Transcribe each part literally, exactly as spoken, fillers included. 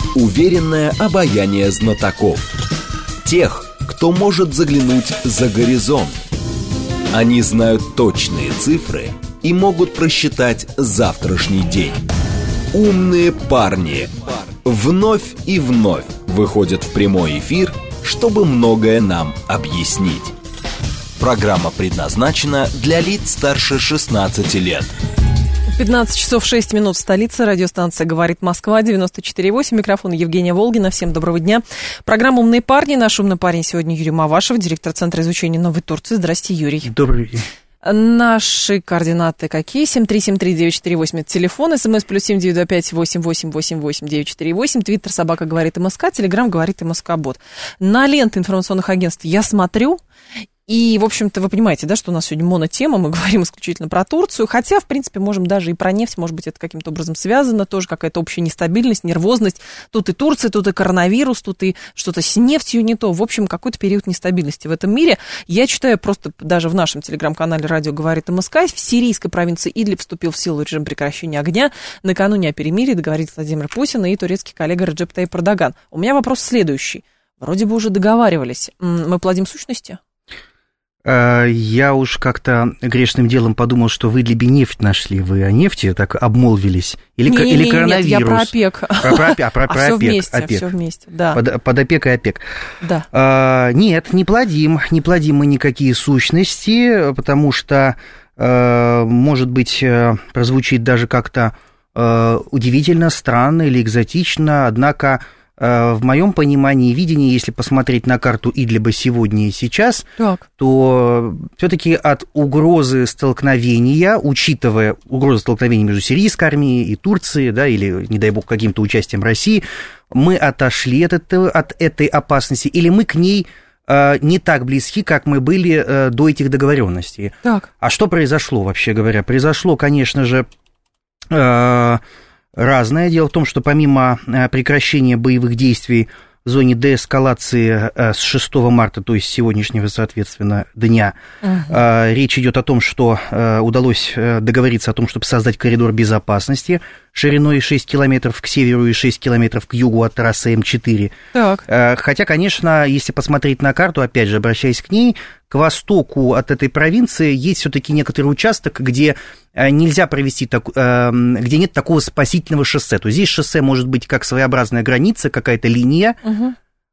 Уверенное обаяние знатоков. Тех, кто может заглянуть за горизонт. Они знают точные цифры и могут просчитать завтрашний день. Умные парни вновь и вновь выходят в прямой эфир, чтобы многое нам объяснить. Программа предназначена для лиц старше шестнадцати лет. пятнадцать часов шесть минут в столице. Радиостанция «Говорит Москва», девяносто четыре восемь. Микрофон Евгения Волгина. Всем доброго дня. Программа «Умные парни». Наш умный парень сегодня Юрий Мавашев, директор Центра изучения Новой Турции. Здрасте, Юрий. Добрый день. Наши координаты какие? семь три семь три девять четыре восемь. Это телефон. СМС плюс семь девять два пять восемь восемь восемь восемь девять четыре восемь. Твиттер собака говорит МСК. Телеграм говорит МСК-бот. На ленты информационных агентств я смотрю. И, в общем-то, вы понимаете, да, что у нас сегодня монотема, мы говорим исключительно про Турцию, хотя, в принципе, можем даже и про нефть, может быть, это каким-то образом связано, тоже какая-то общая нестабильность, нервозность. Тут и Турция, тут и коронавирус, тут и что-то с нефтью не то. В общем, какой-то период нестабильности в этом мире. Я читаю просто даже в нашем телеграм-канале «Радио говорит МСК», в сирийской провинции Идлиб вступил в силу режим прекращения огня. Накануне о перемирии договорились Владимир Путин и турецкий коллега Реджеп Таyyip Эрдоган. У меня вопрос следующий. Вроде бы уже договаривались. Мы плодим сущности? Я уж как-то грешным делом подумал, что вы Идлибе нефть нашли. Вы о нефти так обмолвились? Или, не, или не, коронавирус? Нет, я про ОПЕК. Про, про, а, про, а про все ОПЕК, вместе, ОПЕК. все вместе, да. Под, под ОПЕК и ОПЕК. Да. А, нет, не плодим, не плодим мы никакие сущности, потому что, а, может быть, прозвучит даже как-то а, удивительно, странно или экзотично, однако... В моем понимании и видении, если посмотреть на карту Идлиба сегодня и сейчас, так. то все-таки от угрозы столкновения, учитывая угрозу столкновения между сирийской армией и Турцией, да, или, не дай бог, каким-то участием России, мы отошли от, этого, от этой опасности, или мы к ней э, не так близки, как мы были э, до этих договоренностей. Так. А что произошло, вообще говоря? Произошло, конечно же... Э, разное. Дело в том, что помимо прекращения боевых действий в зоне деэскалации с шестого марта, то есть сегодняшнего, соответственно, дня, uh-huh. речь идет о том, что удалось договориться о том, чтобы создать коридор безопасности шириной шесть километров к северу и шесть километров к югу от трассы М четыре. Так. Хотя, конечно, если посмотреть на карту, опять же, обращаясь к ней, к востоку от этой провинции есть все-таки некоторый участок, где нельзя провести, так, где нет такого спасительного шоссе. То есть здесь шоссе может быть как своеобразная граница, какая-то линия, угу.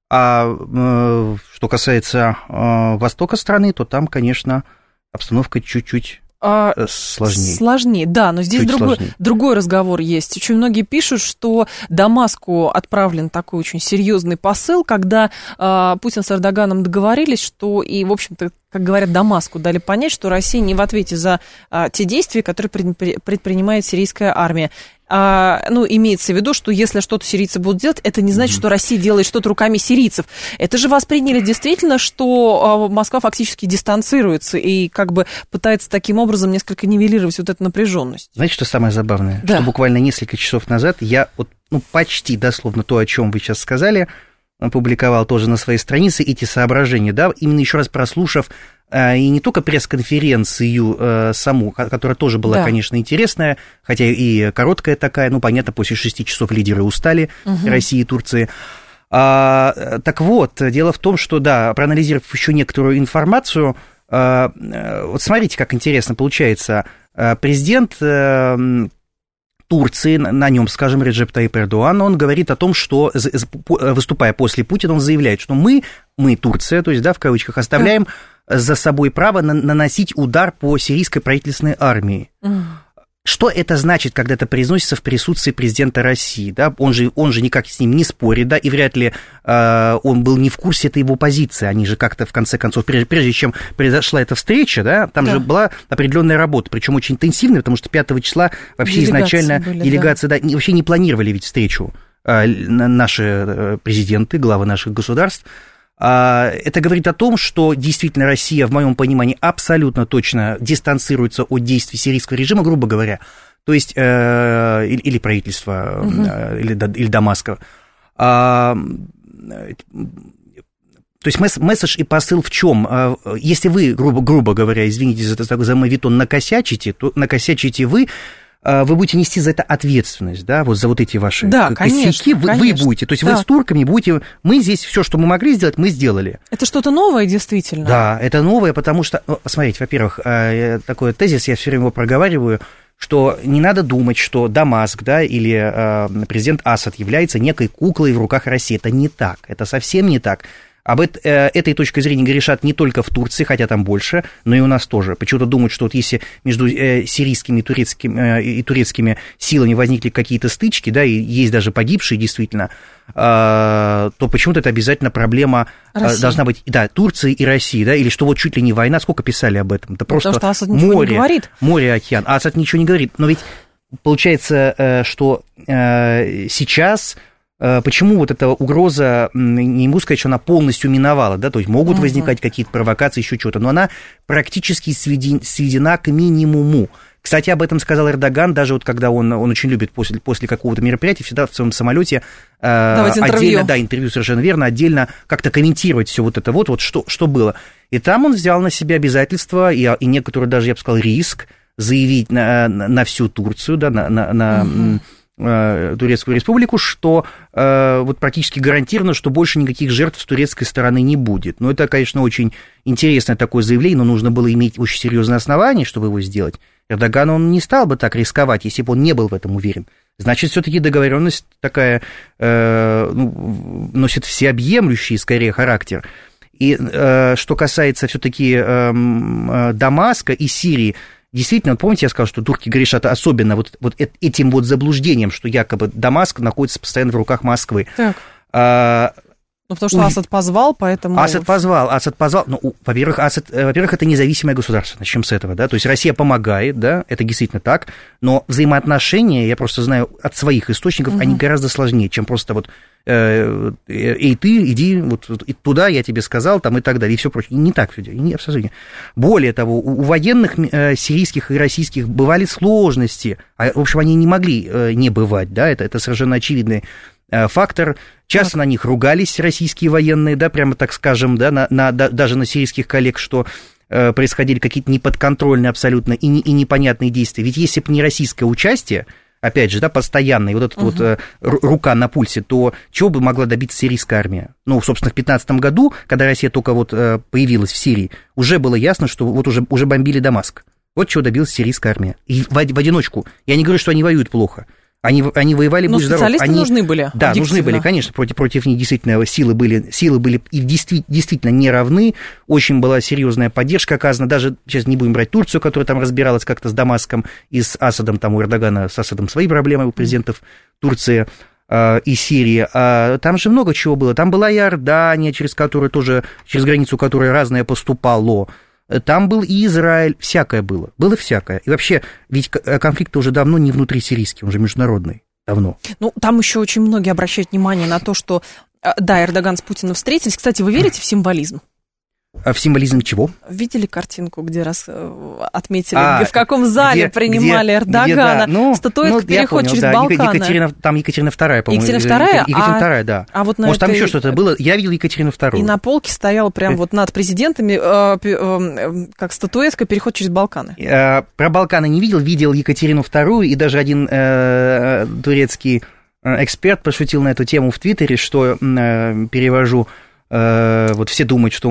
а что касается востока страны, то там, конечно, обстановка чуть-чуть... Сложнее. Сложнее, да, но здесь другой, другой разговор есть. Очень многие пишут, что Дамаску отправлен такой очень серьезный посыл, когда э, Путин с Эрдоганом договорились, что и, в общем-то, как говорят, Дамаску дали понять, что Россия не в ответе за э, те действия, которые предпри- предпринимает сирийская армия. А, ну, имеется в виду, что если что-то сирийцы будут делать, это не значит, mm-hmm. что Россия делает что-то руками сирийцев. Это же восприняли действительно, что а, Москва фактически дистанцируется и как бы пытается таким образом несколько нивелировать вот эту напряженность. Знаете, что самое забавное? Да. Что буквально несколько часов назад я вот, ну, почти дословно то, о чем вы сейчас сказали, опубликовал тоже на своей странице эти соображения, да, именно еще раз прослушав и не только пресс-конференцию саму, которая тоже была, да. конечно, интересная, хотя и короткая такая, ну, понятно, после шести часов лидеры устали, угу. России и Турции. А, так вот, дело в том, что, да, проанализировав еще некоторую информацию, а, вот смотрите, как интересно получается, президент Турции, на нем, скажем, Реджеп Таyyip Эрдоган, он говорит о том, что, выступая после Путина, он заявляет, что мы, мы, Турция, то есть, да, в кавычках, оставляем за собой право на, наносить удар по сирийской правительственной армии. Mm. Что это значит, когда это произносится в присутствии президента России? Да? Он же, он же никак с ним не спорит, да, и вряд ли э, он был не в курсе этой его позиции. Они же как-то, в конце концов, прежде, прежде чем произошла эта встреча, да, там да. же была определенная работа, причем очень интенсивная, потому что пятого числа вообще делегации изначально были, делегации да. Да, вообще не планировали ведь встречу. Э, наши президенты, главы наших государств. Это говорит о том, что действительно Россия, в моем понимании, абсолютно точно дистанцируется от действий сирийского режима, грубо говоря, то есть, э, или, или правительства, угу. э, или, или Дамаска. А, то есть месседж и посыл в чем? Если вы, грубо, грубо говоря, извините за, за мовитон, накосячите, то накосячите вы, вы будете нести за это ответственность, да, вот за вот эти ваши да, косяки, конечно, вы, конечно. вы будете, то есть да. вы с турками будете, мы здесь все, что мы могли сделать, мы сделали. Это что-то новое, действительно? Да, это новое, потому что, ну, смотрите, во-первых, такой тезис, я все время его проговариваю, что не надо думать, что Дамаск, да, или э, президент Асад является некой куклой в руках России. Это не так, это совсем не так. Об это, э, этой точкой зрения грешат не только в Турции, хотя там больше, но и у нас тоже. Почему-то думают, что вот если между э, сирийскими и турецкими, э, и турецкими силами возникли какие-то стычки, да, и есть даже погибшие действительно, э, то почему-то это обязательно проблема э, должна быть, да, Турции и России, да, или что вот чуть ли не война, сколько писали об этом? Это просто потому что Асад ничего море, не говорит. Море, океан. А Асад ничего не говорит. Но ведь получается, э, что э, сейчас... Почему вот эта угроза, не могу сказать, что она полностью миновала, да, то есть могут возникать какие-то провокации, еще что-то, но она практически сведена к минимуму. Кстати, об этом сказал Эрдоган, даже вот когда он, он очень любит после, после какого-то мероприятия всегда в своем самолете э, отдельно, да, интервью, совершенно верно, отдельно как-то комментировать все вот это вот, вот что, что было. И там он взял на себя обязательства и, и некоторые даже, я бы сказал, риск заявить на, на, на всю Турцию, да, на... на, на угу. Турецкую республику, что э, вот практически гарантировано, что больше никаких жертв с турецкой стороны не будет. Но это, конечно, очень интересное такое заявление, но нужно было иметь очень серьезное основание, чтобы его сделать. Эрдоган, он не стал бы так рисковать, если бы он не был в этом уверен. Значит, все-таки договоренность такая э, ну, носит всеобъемлющий, скорее, характер. И э, что касается все-таки э, э, Дамаска и Сирии, действительно, помните, я сказал, что турки грешат особенно вот, вот этим вот заблуждением, что якобы Дамаск находится постоянно в руках Москвы. Так. А, ну, потому что у... Асад позвал, поэтому... Асад позвал, Асад позвал. Ну, во-первых, Асад, во-первых, это независимое государство, начнем с этого, да, то есть Россия помогает, да, это действительно так, но взаимоотношения, я просто знаю от своих источников, угу. они гораздо сложнее, чем просто вот эй, ты иди вот туда, я тебе сказал, там и так далее, и все прочее. Не так все дело, абсолютно. Более того, у военных сирийских и российских бывали сложности, а, в общем, они не могли не бывать, да, это, это совершенно очевидный фактор. Часто так. на них ругались российские военные, да, прямо так скажем, да, на, на, даже на сирийских коллег, что происходили какие-то неподконтрольные абсолютно и, не, и непонятные действия. Ведь если бы не российское участие, опять же, да, постоянная, вот эта uh-huh. вот э, рука на пульсе, то чего бы могла добиться сирийская армия? Ну, собственно, в пятнадцатом году, когда Россия только вот э, появилась в Сирии, уже было ясно, что вот уже, уже бомбили Дамаск. Вот чего добилась сирийская армия. И в, в одиночку. Я не говорю, что они воюют плохо. Они, они воевали, будь здоров. Специалисты они, нужны были. Да, нужны были, конечно. Против, против них действительно силы были, силы были и действительно, действительно не равны. Очень была серьезная поддержка оказана. Даже сейчас не будем брать Турцию, которая там разбиралась как-то с Дамаском и с Асадом. Там у Эрдогана с Асадом свои проблемы, у президентов Турции э, и Сирии. А там же много чего было. Там была Иордания, через которую тоже, через границу которой разное поступало. Там был и Израиль, всякое было, было всякое. И вообще, ведь конфликт уже давно не внутрисирийский, он уже международный, давно. Ну, там еще очень многие обращают внимание на то, что, да, Эрдоган с Путиным встретились. Кстати, вы верите в символизм? А в символизм чего? Видели картинку, где раз отметили, а, в каком зале где, принимали где, Эрдогана? Где, да. ну, Статуэтка ну, «Переход понял, через да. Балканы». Екатерина, там Екатерина вторая, по-моему. Екатерина вторая? Екатерина а, вторая, да. А вот на Может, этой... там еще что-то было? Я видел Екатерину вторую. И на полке стояла прям вот над президентами э, э, как статуэтка «Переход через Балканы». Э, про Балканы не видел, видел Екатерину вторую, и даже один э, турецкий эксперт пошутил на эту тему в Твиттере, что, э, перевожу, вот все думают, что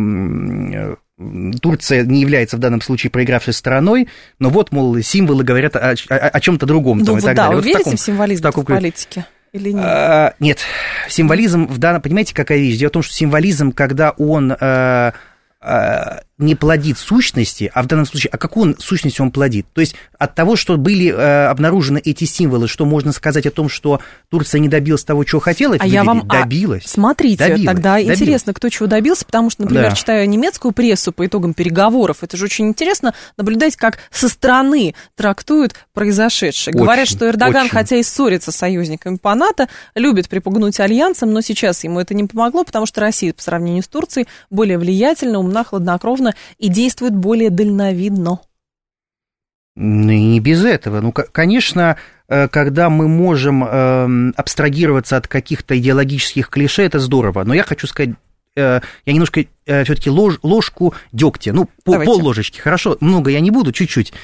Турция не является в данном случае проигравшей стороной, но вот, мол, символы говорят о, о, о чем-то другом. Ну, там, и так да, далее. вы Вот верите в, таком, в символизм в, таком... в политике? Или нет? А, нет, символизм в данном... Понимаете, какая вещь? Дело в том, что символизм, когда он... А, а, не плодит сущности, а в данном случае, а какую сущность он плодит? То есть от того, что были э, обнаружены эти символы, что можно сказать о том, что Турция не добилась того, чего хотела, а я вам... добилась. А, смотрите, добилась, тогда добилась. Интересно, кто чего добился, потому что, например, да. читая немецкую прессу по итогам переговоров, это же очень интересно наблюдать, как со стороны трактуют произошедшее. Очень, Говорят, что Эрдоган, очень. хотя и ссорится с союзниками по НАТО, любит припугнуть альянсом, но сейчас ему это не помогло, потому что Россия по сравнению с Турцией более влиятельна, умна, хладнокровна и действует более дальновидно. Ну, и не без этого. Ну, конечно, когда мы можем абстрагироваться от каких-то идеологических клише, это здорово. Но я хочу сказать, я немножко все-таки лож, ложку дегтя, ну, пол, пол ложечки, хорошо, много я не буду, чуть-чуть.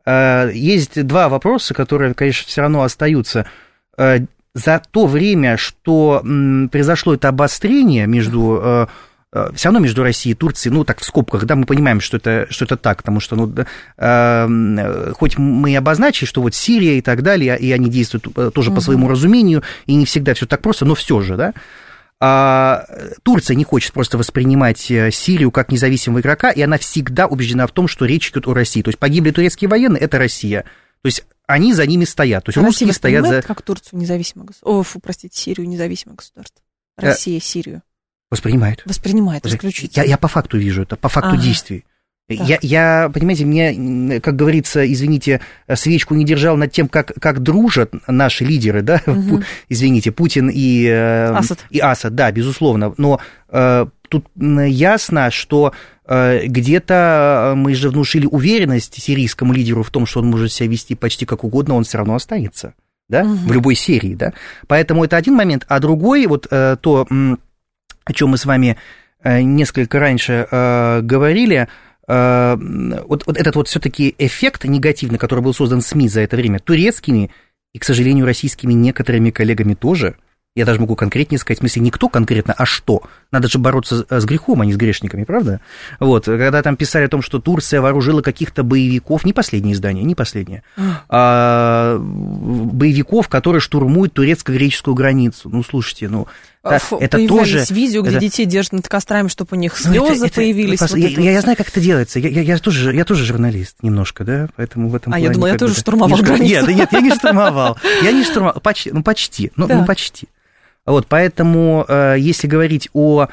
есть два вопроса, которые, конечно, все равно остаются. За то время, что произошло это обострение между... все равно между Россией и Турцией, ну, так в скобках, да, мы понимаем, что это, что это так, потому что, ну, э, хоть мы и обозначили, что вот Сирия и так далее, и они действуют тоже угу. по своему разумению, и не всегда все так просто, но все же, да, а Турция не хочет просто воспринимать Сирию как независимого игрока, и она всегда убеждена в том, что речь идет о России, то есть погибли турецкие военные, это Россия, то есть они за ними стоят, то есть а русские стоят за... как Турцию независимое государство, о, фу, простите, Сирию независимое государство, Россия, Сирию. Воспринимает. Воспринимает исключительно. Я, я по факту вижу это, по факту ага. действий. Я, я, понимаете, мне, как говорится, извините, свечку не держал над тем, как, как дружат наши лидеры, да, угу. извините, Путин и Асад. и Асад, да, безусловно. Но э, тут ясно, что э, где-то мы же внушили уверенность сирийскому лидеру в том, что он может себя вести почти как угодно, он все равно останется, да, угу. в любой серии, да. Поэтому это один момент, а другой, вот э, то... о чем мы с вами несколько раньше э, говорили, э, вот, вот этот вот все-таки эффект негативный, который был создан СМИ за это время, турецкими и, к сожалению, российскими некоторыми коллегами тоже, я даже могу конкретнее сказать, в смысле, не кто конкретно, а что. Надо же бороться с грехом, а не с грешниками, правда? Вот, когда там писали о том, что Турция вооружила каких-то боевиков, не последнее издание, не последнее, а боевиков, которые штурмуют турецко-греческую границу. Ну, слушайте, ну... Да, это тоже видео, где это... детей держат над кострами, чтобы у них слезы это, появились. Это, вот я, это... я, я знаю, как это делается. Я, я, я, тоже, я тоже журналист немножко, да, поэтому в этом а плане... я думала, я тоже бы, штурмовал границу. Нет, нет, я не штурмовал. Я не штурмовал, почти, ну, почти, ну, ну почти. Вот, поэтому, если говорить о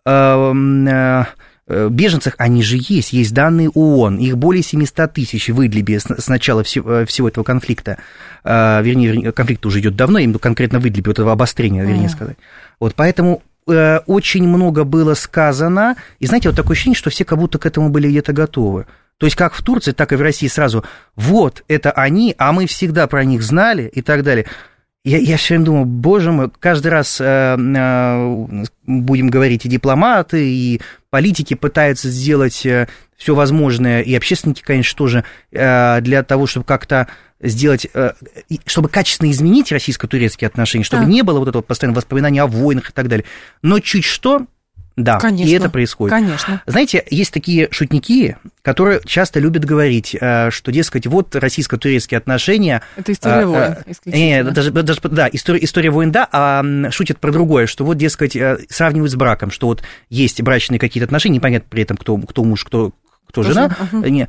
беженцах, они же есть, есть данные ООН, их более семьсот тысяч в Идлибе с начала всего, всего этого конфликта, вернее, конфликт уже идет давно, именно конкретно в Идлибе, вот этого обострения, вернее mm. сказать. Вот, поэтому э, очень много было сказано, и знаете, вот такое ощущение, что все как будто к этому были где-то готовы. То есть как в Турции, так и в России сразу, вот, это они, а мы всегда про них знали и так далее. Я, я все время думаю, боже мой, каждый раз э, э, будем говорить, и дипломаты, и политики пытаются сделать э, все возможное, и общественники, конечно, тоже, э, для того, чтобы как-то сделать, э, чтобы качественно изменить российско-турецкие отношения, чтобы да. не было вот этого постоянного воспоминания о войнах и так далее. Но чуть что... Да, конечно, и это происходит. Конечно. Знаете, есть такие шутники, которые часто любят говорить, что, дескать, вот российско-турецкие отношения... Это история войн, исключительно. Нет, даже, даже, да, история, история войн, да, а шутят про другое, что вот, дескать, сравнивают с браком, что вот есть брачные какие-то отношения, непонятно при этом, кто, кто муж, кто, кто жена, угу. не,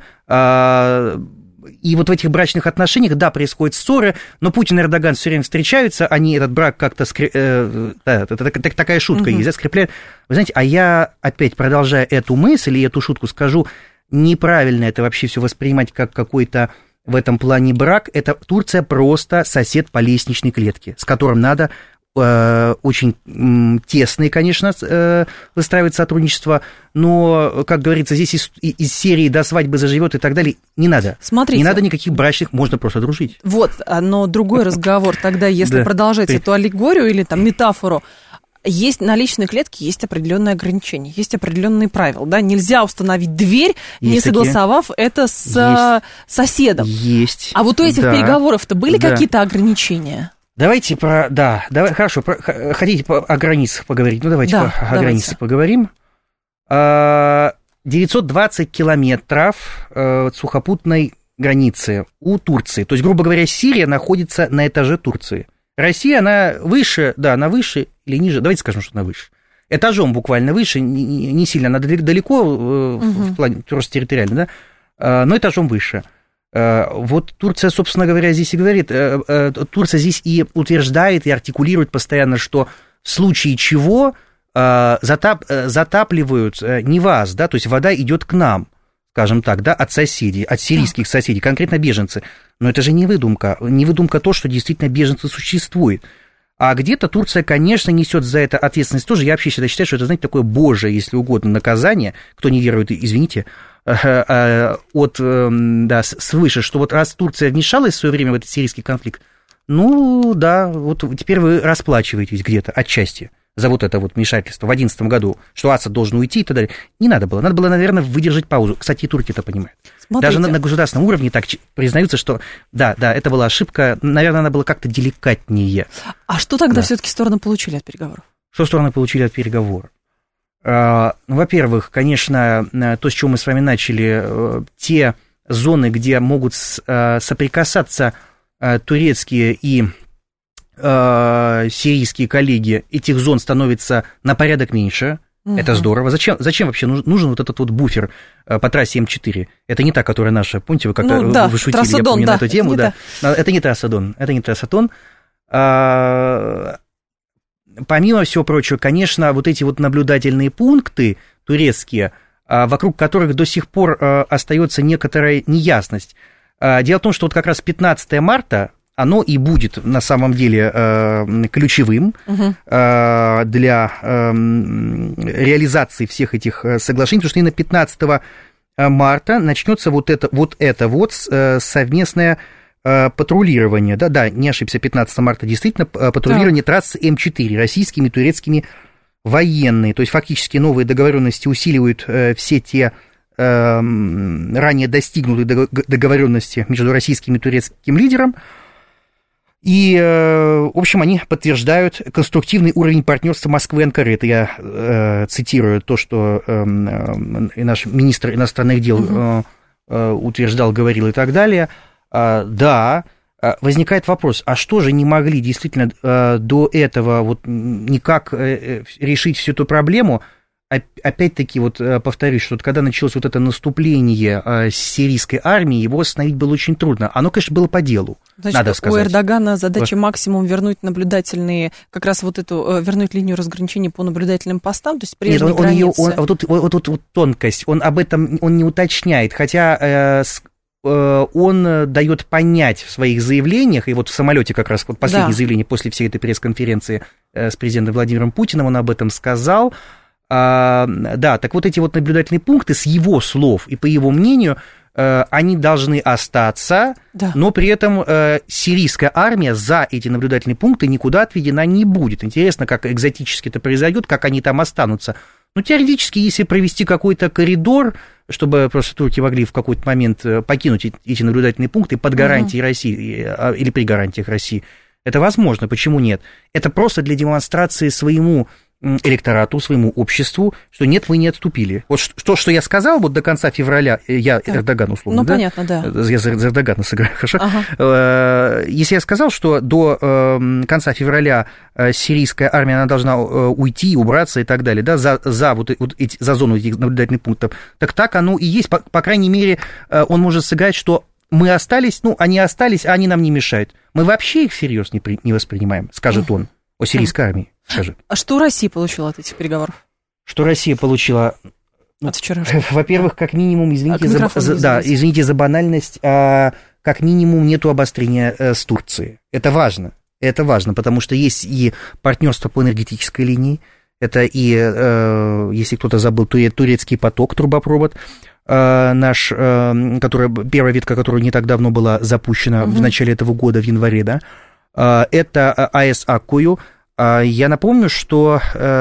а, и вот в этих брачных отношениях, да, происходят ссоры, но Путин и Эрдоган все время встречаются, они этот брак как-то... Скреп... Э, да, это, это такая шутка uh-huh. есть, да, скрепляют. Вы знаете, а я опять, продолжая эту мысль и эту шутку, скажу, неправильно это вообще все воспринимать как какой-то в этом плане брак. Это Турция просто сосед по лестничной клетке, с которым надо... очень тесные, конечно, выстраивать сотрудничество, но, как говорится, здесь из, из серии «до свадьбы заживет» и так далее не надо. Смотрите. Не надо никаких брачных, можно просто дружить. Вот, но другой разговор тогда, если продолжать эту аллегорию или там метафору, есть на личной клетке есть определенные ограничения, есть определенные правила, да, нельзя установить дверь, есть не согласовав такие. Это с есть. Соседом. Есть. А вот у этих да. переговоров-то были да. какие-то ограничения? Давайте про, да, давай, хорошо, про, хотите по, о границах поговорить? Ну, давайте да, по, о давайте. границах поговорим. девятьсот двадцать километров сухопутной границы у Турции. То есть, грубо говоря, Сирия находится на этаже Турции. Россия, она выше, да, она выше или ниже, давайте скажем, что она выше. Этажом буквально выше, не, не сильно, она далеко угу. в плане, просто территориально, да, но этажом выше. Вот Турция, собственно говоря, здесь и говорит, Турция здесь и утверждает, и артикулирует постоянно, что в случае чего затап, затапливают не вас, да, то есть вода идет к нам, скажем так, да, от соседей, от сирийских соседей, конкретно беженцы. Но это же не выдумка, не выдумка то, что действительно беженцы существуют. А где-то Турция, конечно, несет за это ответственность тоже. Я вообще всегда считаю, что это, знаете, такое божие, если угодно, наказание, кто не верует, извините, от, да, свыше, что вот раз Турция вмешалась в свое время в этот сирийский конфликт, ну, да, вот теперь вы расплачиваетесь где-то отчасти. за вот это вот вмешательство в две тысячи одиннадцатом году, что Асад должен уйти и так далее. Не надо было. Надо было, наверное, выдержать паузу. Кстати, и турки это понимают. Смотрите. Даже на, на государственном уровне так признаются, что да, да, это была ошибка. Наверное, надо было как-то деликатнее. А что тогда да. все-таки стороны получили от переговоров? Что стороны получили от переговоров? Ну, во-первых, конечно, то, с чего мы с вами начали, те зоны, где могут соприкасаться турецкие и сирийские коллеги, этих зон становится на порядок меньше. Угу. Это здорово. Зачем, зачем вообще нужен вот этот вот буфер по трассе М четыре? Это не та, которая наша. Помните, вы как-то ну, да, вы шутили, я помню, да, на эту тему. Это да. не, это не трасса Дон. Это не трасса Дон. А, помимо всего прочего, конечно, вот эти вот наблюдательные пункты турецкие, вокруг которых до сих пор остается некоторая неясность. Дело в том, что вот как раз пятнадцатого марта оно и будет на самом деле ключевым угу. для реализации всех этих соглашений, потому что именно пятнадцатого марта начнется вот это вот, это вот совместное патрулирование. Да-да, не ошибся, пятнадцатого марта действительно патрулирование так. трассы М четыре российскими и турецкими военные. То есть фактически новые договоренности усиливают все те ранее достигнутые договоренности между российским и турецким лидером. И, в общем, они подтверждают конструктивный уровень партнерства Москвы и Анкары. Это я э, цитирую то, что э, э, наш министр иностранных дел э, э, утверждал, говорил и так далее. Э, да, возникает вопрос, а что же не могли действительно э, до этого вот никак э, решить всю эту проблему? Опять-таки, вот повторюсь, что вот когда началось вот это наступление сирийской армии, его остановить было очень трудно. Оно, конечно, было по делу, Значит, надо сказать. У Эрдогана задача максимум вернуть наблюдательные, как раз вот эту, вернуть линию разграничения по наблюдательным постам, то есть прежние Нет, он, границы. Он, он, вот, тут, вот, вот, вот тонкость, он об этом он не уточняет, хотя э, э, он дает понять в своих заявлениях, и вот в самолете как раз вот последнее да. заявление после всей этой пресс-конференции э, с президентом Владимиром Путиным, он об этом сказал. А, да, так вот эти вот наблюдательные пункты, с его слов и по его мнению, э, они должны остаться, да. но при этом э, сирийская армия за эти наблюдательные пункты никуда отведена не будет. Интересно, как экзотически это произойдет, как они там останутся. Ну, теоретически, если провести какой-то коридор, чтобы просто турки могли в какой-то момент покинуть эти наблюдательные пункты под гарантией угу. России или при гарантиях России, это возможно, почему нет? Это просто для демонстрации своему электорату, своему обществу, что нет, мы не отступили. Вот то, что я сказал, вот до конца февраля, я так. Эрдоган условно, ну, да? понятно, да. Я за Эрдогана сыграю, хорошо? Ага. Если я сказал, что до конца февраля сирийская армия, она должна уйти, убраться и так далее, да, за, за, вот, вот эти, за зону этих наблюдательных пунктов, так так оно и есть. По, по крайней мере, он может сыграть, что мы остались, ну, они остались, а они нам не мешают. Мы вообще их всерьез не, при, не воспринимаем, скажет он, о сирийской армии. Скажи. А что Россия получила от этих переговоров? Что Россия получила? От вчерашнего. Во-первых, как минимум, извините, за, за, да, извините за банальность, а, как минимум нету обострения а, с Турцией. Это важно. Это важно, потому что есть и партнерство по энергетической линии, это и, а, если кто-то забыл, турецкий поток, трубопровод, а, наш, а, который, первая ветка, которая не так давно была запущена, угу. в начале этого года, в январе, да, а, это АЭС Аккую. Я напомню, что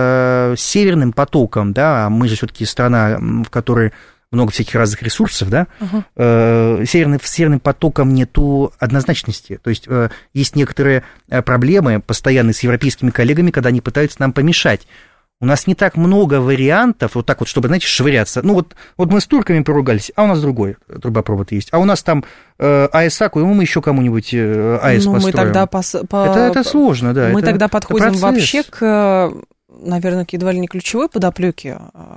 э, северным потоком, да, мы же все-таки страна, в которой много всяких разных ресурсов, да, uh-huh. э, северным, северным потоком нету однозначности. То есть э, есть некоторые проблемы постоянные с европейскими коллегами, когда они пытаются нам помешать. У нас не так много вариантов, вот так вот, чтобы, знаете, швыряться. Ну, вот, вот мы с турками поругались, а у нас другой трубопровод есть. А у нас там э, АЭС Аккую, мы еще кому-нибудь э, АЭС ну, построим. Мы тогда пос, по, это, это сложно, да. Мы это, тогда подходим это вообще к, наверное, к едва ли не ключевой подоплеке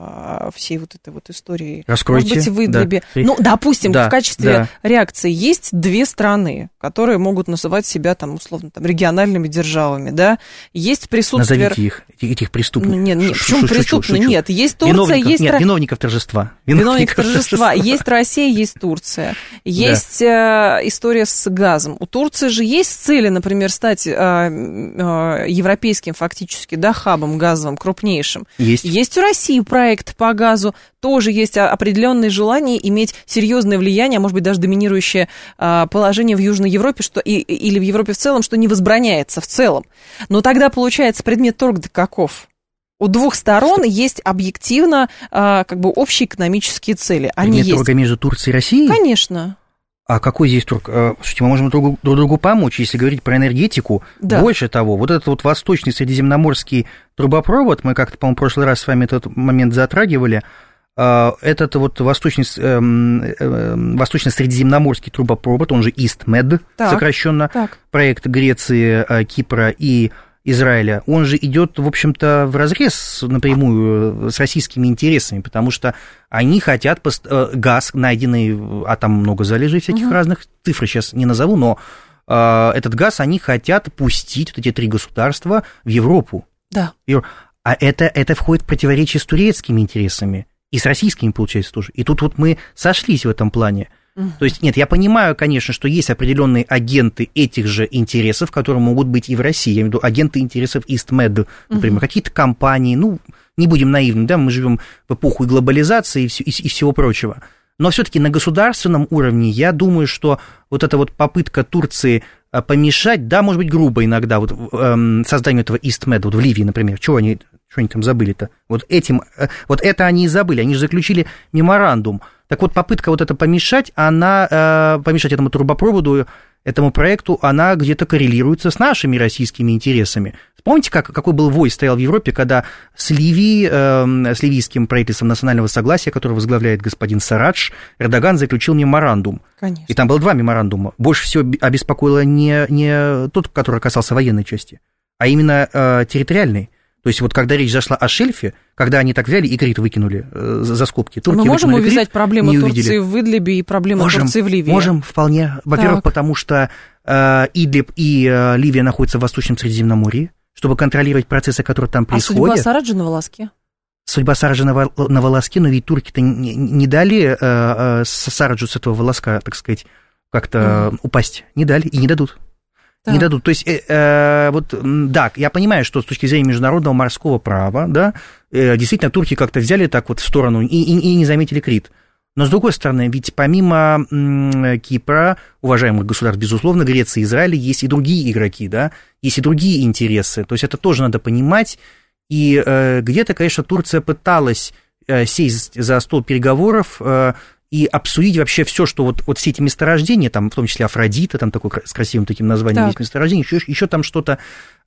всей вот этой вот истории. Раскройте. Может быть, вы да. для... Ну, допустим, да, в качестве да. реакции есть две страны, которые могут называть себя, там, условно, там, региональными державами, да? Есть присутствие... Назовите их, этих преступников. Нет, нет, почему преступные? Нет, есть Турция, виновников, есть... Нет, виновников торжества. Виновников торжества. Есть Россия, есть Турция. Есть да. э, история с газом. У Турции же есть цели, например, стать э, э, европейским фактически, да, хабом газовым, крупнейшим. Есть. Есть у России проект по газу, тоже есть определенные желания иметь серьезное влияние, а может быть даже доминирующее положение в Южной Европе, что и, или в Европе в целом, что не возбраняется в целом. Но тогда получается предмет торга каков? У двух сторон есть объективно как бы общие экономические цели. Они предмет есть. Торга между Турцией и Россией? Конечно. А какой здесь торг? Слушайте, мы можем друг, друг другу помочь, если говорить про энергетику. Да. Больше того, вот этот вот восточный средиземноморский трубопровод, мы как-то, по-моему, в прошлый раз с вами этот момент затрагивали, этот вот восточный, восточно-средиземноморский трубопровод, он же IstMed, так, сокращенно, так. проект Греции, Кипра и Израиля, он же идет, в общем-то, вразрез напрямую с российскими интересами, потому что они хотят пост- газ, найденный, а там много залежей всяких угу. разных, цифры сейчас не назову, но э, этот газ они хотят пустить, вот эти три государства, в Европу. Да. А это, это входит в противоречие с турецкими интересами и с российскими, получается, тоже. И тут вот мы сошлись в этом плане. То есть, нет, я понимаю, конечно, что есть определенные агенты этих же интересов, которые могут быть и в России. Я имею в виду агенты интересов IstMed, например, uh-huh. какие-то компании, ну, не будем наивны, да, мы живем в эпоху и глобализации и, и, и всего прочего. Но все-таки на государственном уровне я думаю, что вот эта вот попытка Турции помешать, да, может быть, грубо иногда, вот эм, созданию этого IstMed, вот в Ливии, например, чего они, что они там забыли-то? Вот этим, вот это они и забыли, они же заключили меморандум. Так вот, попытка вот это помешать, она, э, помешать этому трубопроводу, этому проекту, она где-то коррелируется с нашими российскими интересами. Помните, как, какой был вой стоял в Европе, когда с Ливией, э, с ливийским правительством национального согласия, которое возглавляет господин Сарадж, Эрдоган заключил меморандум. Конечно. И там было два меморандума. Больше всего обеспокоило не, не тот, который касался военной части, а именно э, территориальной. То есть вот когда речь зашла о шельфе, когда они так взяли и Крит выкинули э, за скобки. Турки мы можем увязать Крит, проблему Турции в Идлибе и проблему можем, Турции в Ливии? Можем, вполне. Во-первых, так. потому что э, Идлиб и э, Ливия находятся в Восточном Средиземноморье, чтобы контролировать процессы, которые там происходят. А судьба Сараджа на волоске? Судьба Сараджа на, на волоске, но ведь турки-то не, не дали э, э, Сараджу с этого волоска, так сказать, как-то угу. упасть. Не дали и не дадут. Так. Не дадут. То есть, э, э, вот, да, я понимаю, что с точки зрения международного морского права, да, э, действительно, турки как-то взяли так вот в сторону и, и, и не заметили Крит. Но, с другой стороны, ведь помимо м, Кипра, уважаемых государств, безусловно, Греции и Израиля, есть и другие игроки, да, есть и другие интересы. То есть, это тоже надо понимать. И э, где-то, конечно, Турция пыталась э, сесть за стол переговоров, э, и обсудить вообще все, что вот, вот все эти месторождения, там, в том числе Афродита, там такое с красивым таким названием так. есть месторождение, еще, еще там что-то,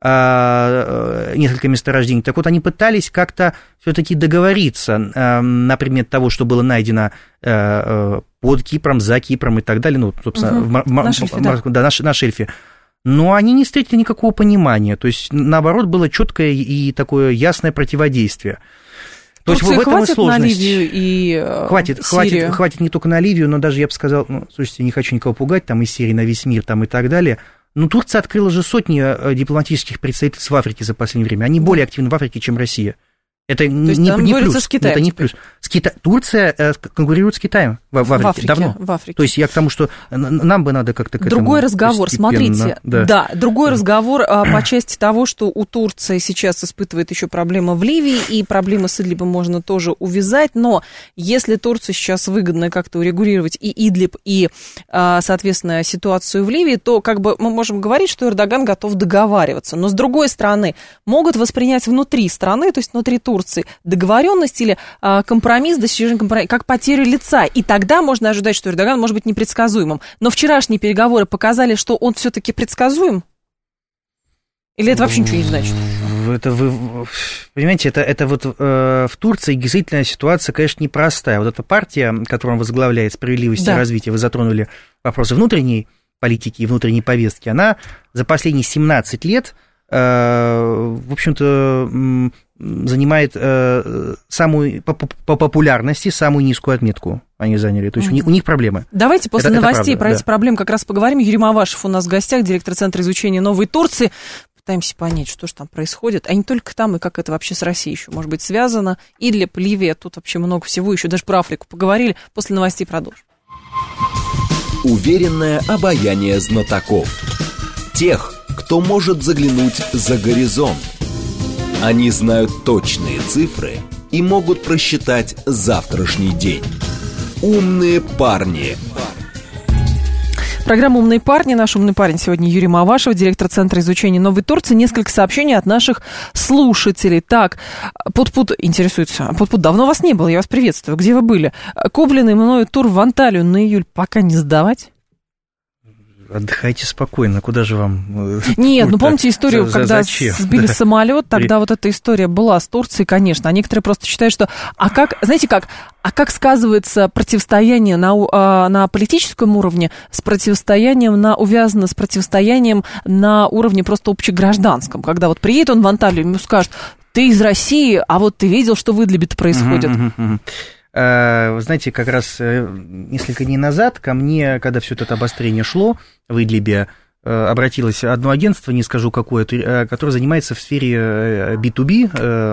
а, несколько месторождений. Так вот, они пытались как-то все-таки договориться а, на предмет того, что было найдено а, под Кипром, за Кипром и так далее, ну, собственно, угу. в, в, на, шельфе, да. Да, на, на шельфе. Но они не встретили никакого понимания, то есть, наоборот, было четкое и такое ясное противодействие. То есть в этом и сложность. На Ливию и хватит, хватит, хватит не только на Ливию, но даже, я бы сказал, ну, слушайте, не хочу никого пугать, там из Сирии на весь мир там, и так далее. Но Турция открыла же сотни дипломатических представительств в Африке за последнее время. Они более активны в Африке, чем Россия. Это не, не плюс. С Китаем это не плюс. С Кита... Турция конкурирует с Китаем в, в, Африке, в Африке давно. В Африке. То есть я к тому, что нам бы надо как-то к этому другой разговор, смотрите, да, да другой да. разговор а, по части того, что у Турции сейчас испытывает еще проблемы в Ливии, и проблемы с Идлибом можно тоже увязать, но если Турции сейчас выгодно как-то урегулировать и Идлиб, и, а, соответственно, ситуацию в Ливии, то как бы мы можем говорить, что Эрдоган готов договариваться, но с другой стороны могут воспринять внутри страны, то есть внутри Турции, договоренность или а, компромисс, достижение компромисса, как потерю лица. И тогда можно ожидать, что Эрдоган может быть непредсказуемым. Но вчерашние переговоры показали, что он все-таки предсказуем? Или это вообще ничего не значит? Это вы, понимаете, это, это вот э, в Турции действительно ситуация, конечно, непростая. Вот эта партия, которую он возглавляет, «Справедливость да. и развитие», вы затронули вопросы внутренней политики и внутренней повестки, она за последние семнадцать лет в общем-то, занимает самую, по, по популярности самую низкую отметку они заняли. То есть mm-hmm. у, них, у них проблемы. Давайте после это, новостей это правда, про да. эти проблемы как раз поговорим. Юрий Мавашев у нас в гостях, директор Центра изучения Новой Турции. Пытаемся понять, что же там происходит. А не только там, и как это вообще с Россией еще может быть связано. Идлиб, Ливия, тут вообще много всего. Еще даже про Африку поговорили. После новостей продолжим. Уверенное обаяние знатоков. Тех, кто может заглянуть за горизонт. Они знают точные цифры и могут просчитать завтрашний день. Умные парни. Программа «Умные парни». Наш умный парень сегодня Юрий Мавашев, директор Центра изучения Новой Турции. Несколько сообщений от наших слушателей. Так, Пут-Пут интересуется. Пут-Пут, давно вас не было, я вас приветствую. Где вы были? Купленный мною тур в Анталию на июль пока не сдавать? Отдыхайте спокойно, куда же вам... Нет, ну помните историю, за, когда зачем? сбили да. самолет, тогда При... вот эта история была с Турцией, конечно. А некоторые просто считают, что... А как, знаете как, а как сказывается противостояние на, на политическом уровне с противостоянием, на, увязано с противостоянием на уровне просто общегражданском? Когда вот приедет он в Анталию, ему скажут, ты из России, а вот ты видел, что в Идлибе-то происходит? Uh-huh, uh-huh. Вы знаете, как раз несколько дней назад ко мне, когда все это обострение шло в Идлибе, обратилось одно агентство, не скажу какое, которое занимается в сфере би ту би,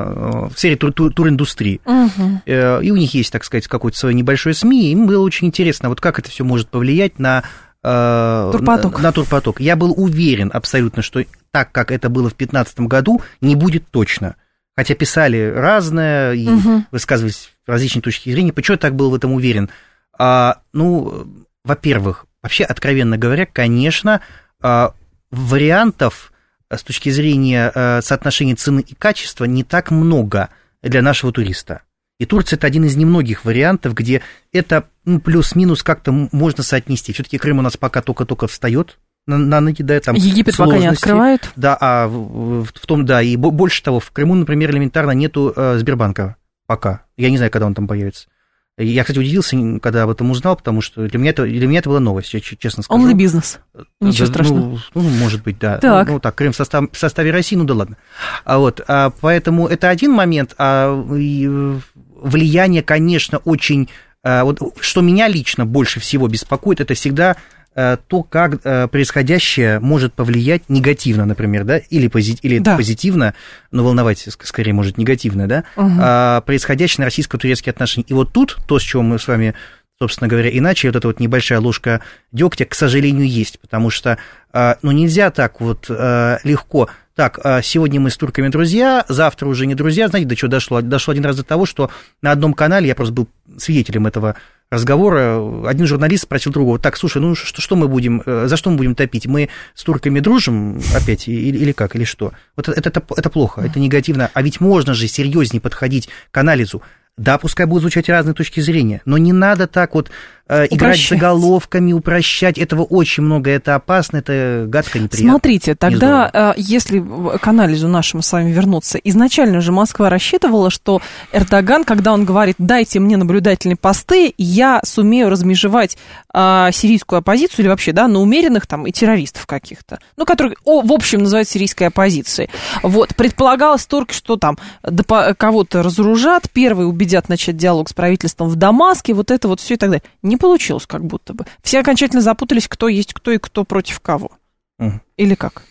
в сфере тур- тур- туриндустрии. Угу. И у них есть, так сказать, какое-то свое небольшое СМИ, и им было очень интересно, вот как это все может повлиять на турпоток. На, на турпоток. Я был уверен абсолютно, что так, как это было в две тысячи пятнадцатом году, не будет точно. Хотя писали разное и угу. высказывались различные точки зрения. Почему я так был в этом уверен? А, ну, во-первых, вообще, откровенно говоря, конечно, а, вариантов с точки зрения а, соотношения цены и качества не так много для нашего туриста. И Турция – это один из немногих вариантов, где это ну, плюс-минус как-то можно соотнести. Все-таки Крым у нас пока только-только встает на, на ноги, да, там Египет пока не открывают. Да, а в, в том, да, и больше того, в Крыму, например, элементарно нету э, Сбербанка пока. Я не знаю, когда он там появится. Я, кстати, удивился, когда об этом узнал, потому что для меня это, для меня это была новость, я честно скажу. Он ли бизнес? Ничего да, страшного. Ну, ну, может быть, да. Так. Ну, ну так, Крым в, состав, в составе России, ну да ладно. А вот, а, поэтому это один момент, а и влияние, конечно, очень... А, вот, что меня лично больше всего беспокоит, это всегда... то, как происходящее может повлиять негативно, например, да, или, пози- или да. позитивно, но волновать скорее может негативно, да, угу. а, происходящее на российско-турецкие отношения. И вот тут то, с чего мы с вами, собственно говоря, иначе, вот эта вот небольшая ложка дегтя, к сожалению, есть, потому что, ну, нельзя так вот легко... Так, сегодня мы с турками друзья, завтра уже не друзья. Знаете, до чего дошло? Дошло один раз до того, что на одном канале, я просто был свидетелем этого разговора, один журналист спросил другого, так, слушай, ну что, что мы будем, за что мы будем топить? Мы с турками дружим опять или, или как, или что? Вот это, это, это плохо, это негативно. А ведь можно же серьезнее подходить к анализу. Да, пускай будут звучать разные точки зрения, но не надо так вот э, играть заголовками, упрощать. Этого очень много, это опасно, это гадко, неприятно. Смотрите, тогда, э, если к анализу нашему с вами вернуться, изначально же Москва рассчитывала, что Эрдоган, когда он говорит, дайте мне наблюдательные посты, я сумею размежевать э, сирийскую оппозицию или вообще, да, на умеренных там и террористов каких-то, ну, которые, о, в общем, называют сирийской оппозицией. Вот, предполагалось только, что там кого-то разоружат, первые убедят убедят начать диалог с правительством в Дамаске, вот это вот все и так далее. Не получилось как будто бы. Все окончательно запутались, кто есть кто и кто против кого. Угу. Или как?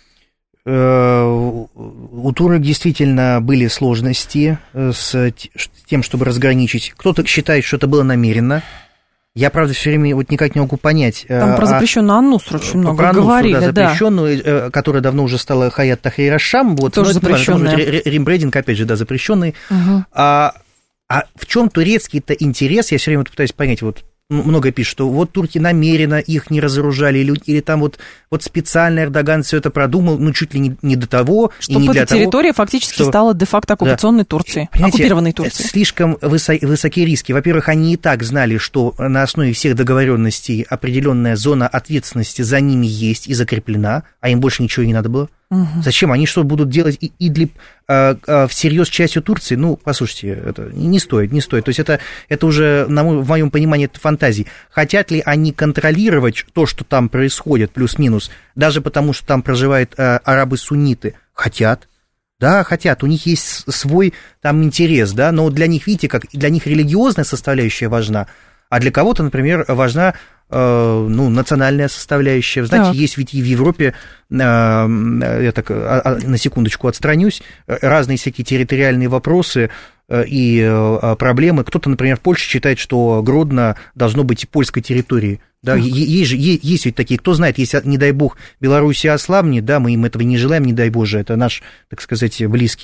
У турок действительно были сложности с тем, чтобы разграничить. Кто-то считает, что это было намеренно. Я, правда, все время вот никак не могу понять. Там про запрещенную Ан-Нусру очень много про говорили, да, запрещенную, да. Которая давно уже стала Хаят Тахрир аш-Шам. Вот, тоже запрещенная. Рембрендинг, опять же, да, запрещенный. Угу. А, а в чем турецкий-то интерес? Я все время пытаюсь понять, вот много пишут, что вот турки намеренно их не разоружали, или, или там вот, вот специально Эрдоган все это продумал, ну, чуть ли не, не до того, чтобы и не для эта территория того, фактически что... стала де-факто оккупационной да. Турцией, понимаете, оккупированной Турцией. Слишком высо- высокие риски. Во-первых, они и так знали, что на основе всех договоренностей определенная зона ответственности за ними есть и закреплена, а им больше ничего не надо было. Угу. Зачем? Они что, будут делать Идлиб а, а, всерьез частью Турции? Ну, послушайте, это не стоит, не стоит. То есть это, это уже, на мой, в моем понимании, это фантазии. Хотят ли они контролировать то, что там происходит, плюс-минус, даже потому, что там проживают а, арабы-сунниты? Хотят. Да, хотят. У них есть свой там интерес, да, но для них, видите, как для них религиозная составляющая важна, а для кого-то, например, важна ну, национальная составляющая. Знаете, так. Есть ведь и в Европе, я так на секундочку отстранюсь, разные всякие территориальные вопросы и проблемы. Кто-то, например, в Польше считает, что Гродно должно быть польской территорией. Да, есть же, есть ведь такие, кто знает, если, не дай бог, Белоруссия ослабнет, да, мы им этого не желаем, не дай боже, это наш, так сказать, близкий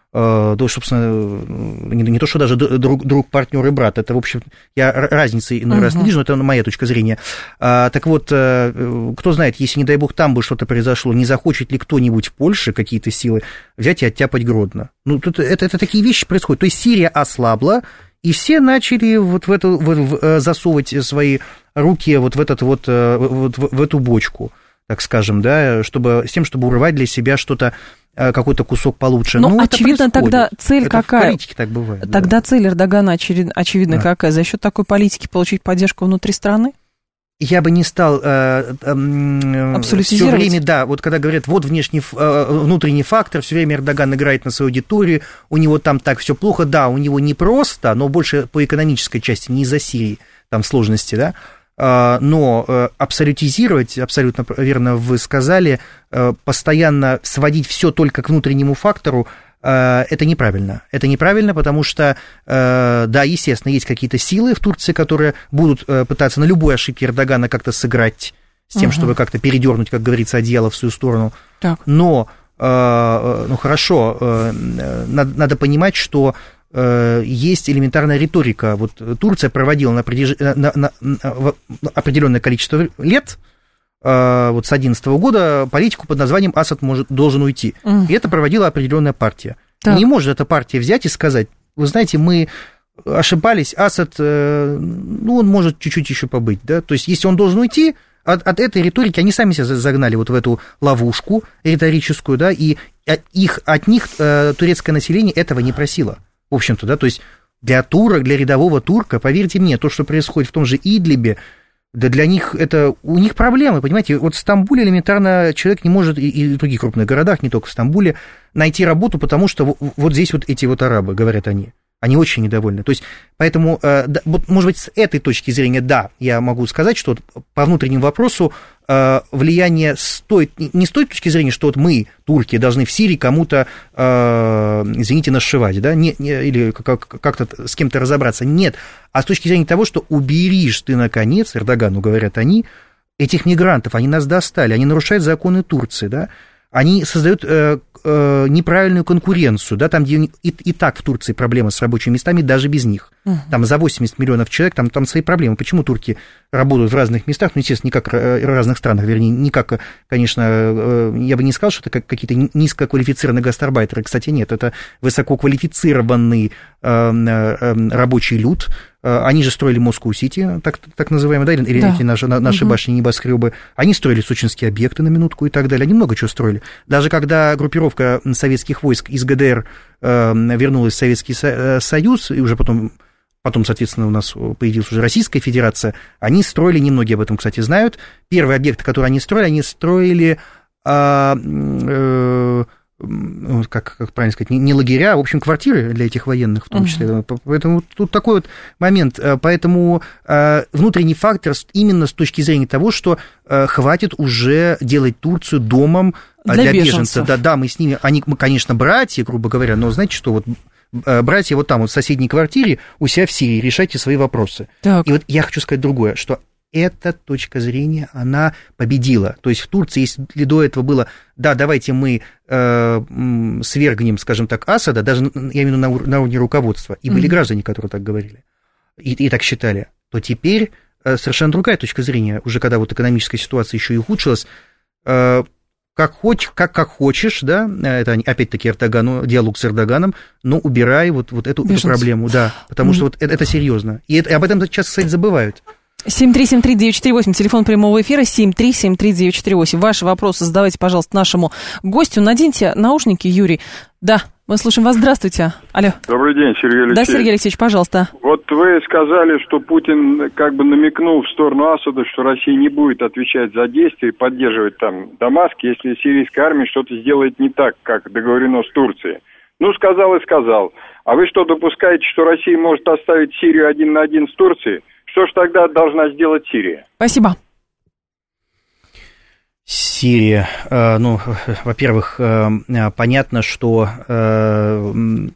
то, собственно, не, не то, что даже друг, друг, партнер и брат, это, в общем, я разницы иной uh-huh. раз не вижу, но это моя точка зрения. А, так вот, кто знает, если, не дай бог, там бы что-то произошло, не захочет ли кто-нибудь в Польше какие-то силы взять и оттяпать Гродно? Ну, тут, это, это такие вещи происходят. То есть Сирия ослабла, и все начали вот в эту, в, в, засовывать свои руки вот в, этот вот, вот в, в эту бочку, так скажем, да, чтобы, с тем, чтобы урвать для себя что-то, какой-то кусок получше. Ну, очевидно, тогда цель это какая? В политике так бывает. Тогда да. цель Эрдогана, очевидно, очевидно да. какая? За счет такой политики получить поддержку внутри страны? Я бы не стал э, э, все время, да, вот когда говорят, вот внешний, э, внутренний фактор, все время Эрдоган играет на свою аудиторию, у него там так все плохо, да, у него не просто, но больше по экономической части, не из-за Сирии, там сложности, да, но абсолютизировать, абсолютно верно вы сказали, постоянно сводить все только к внутреннему фактору, это неправильно. Это неправильно, потому что, да, естественно, есть какие-то силы в Турции, которые будут пытаться на любой ошибке Эрдогана как-то сыграть с тем, угу. чтобы как-то передернуть, как говорится, одеяло в свою сторону. Так. Но, ну хорошо, надо, надо понимать, что есть элементарная риторика. Вот Турция проводила на, определж... на, на, на определенное количество лет, вот с одиннадцатого года, политику под названием «Асад может, должен уйти». Mm. И это проводила определенная партия. Не может эта партия взять и сказать, вы знаете, мы ошибались, Асад, ну, он может чуть-чуть еще побыть, да, то есть если он должен уйти, от, от этой риторики они сами себя загнали вот в эту ловушку риторическую, да, и их, от них турецкое население этого не просило. В общем-то, да, то есть для турок, для рядового турка, поверьте мне, то, что происходит в том же Идлибе, да для них это, у них проблемы, понимаете, вот в Стамбуле элементарно человек не может, и, и в других крупных городах, не только в Стамбуле, найти работу, потому что вот, вот здесь вот эти вот арабы, говорят они, они очень недовольны, то есть, поэтому, э, да, вот, может быть, с этой точки зрения, да, я могу сказать, что вот по внутреннему вопросу э, влияние стоит, не с той точки зрения, что вот мы, турки, должны в Сирии кому-то, э, извините, нашивать, да, не, не, или как, как-то с кем-то разобраться, нет, а с точки зрения того, что уберишь ты, наконец, Эрдогану, говорят они, этих мигрантов, они нас достали, они нарушают законы Турции, да, они создают э, э, неправильную конкуренцию, да, там, где и, и так в Турции проблемы с рабочими местами, даже без них. Uh-huh. Там за восемьдесят миллионов человек, там, там свои проблемы. Почему турки работают в разных местах, ну, естественно, не как в разных странах, вернее, не как, конечно, я бы не сказал, что это как какие-то низкоквалифицированные гастарбайтеры. Кстати, нет, это высококвалифицированный э, э, рабочий люд. Они же строили Москву-Сити, так, так называемые, да, или да. эти наши, наши угу. башни, небоскребы. Они строили сочинские объекты, на минутку, и так далее. Они много чего строили. Даже когда группировка советских войск из ГДР э, вернулась в Советский Союз, и уже потом, потом, соответственно, у нас появилась уже Российская Федерация, они строили, немногие об этом, кстати, знают. Первые объекты, которые они строили, они строили... Э, э, Как, как правильно сказать, не, не лагеря, а, в общем, квартиры для этих военных в том числе. Uh-huh. Поэтому тут такой вот момент. Поэтому э, внутренний фактор именно с точки зрения того, что э, хватит уже делать Турцию домом для, для беженцев. Да, да, мы с ними, они, мы, конечно, братья, грубо говоря, но знаете что, вот братья вот там, вот в соседней квартире у себя в Сирии, решайте свои вопросы. Так. И вот я хочу сказать другое, что эта точка зрения, она победила. То есть в Турции, если до этого было, да, давайте мы э, свергнем, скажем так, Асада, даже, я имею в виду, на, на уровне руководства, и были mm-hmm. граждане, которые так говорили, и, и так считали, то теперь э, совершенно другая точка зрения, уже когда вот экономическая ситуация еще и ухудшилась, э, как, хоть, как, как хочешь, да, это опять-таки Эрдогану, диалог с Эрдоганом, но убирай вот, вот эту, эту проблему, да, потому mm-hmm. что вот это, это серьезно. И, это, и об этом сейчас, кстати, забывают. семь три семь три девять четыре восемь, телефон прямого эфира, семь три семь три девять четыре восемь. Ваши вопросы задавайте, пожалуйста, нашему гостю. Наденьте наушники, Юрий. Да, мы слушаем вас. Здравствуйте. Алло. Добрый день, Сергей Алексеевич. Да, Сергей Алексеевич, пожалуйста. Вот вы сказали, что Путин как бы намекнул в сторону Асада, что Россия не будет отвечать за действия и поддерживать там Дамаск, если сирийская армия что-то сделает не так, как договорено с Турцией. Ну, сказал и сказал. А вы что, допускаете, что Россия может оставить Сирию один на один с Турцией? Что ж тогда должна сделать Сирия? Спасибо. Сирия, ну, во-первых, понятно, что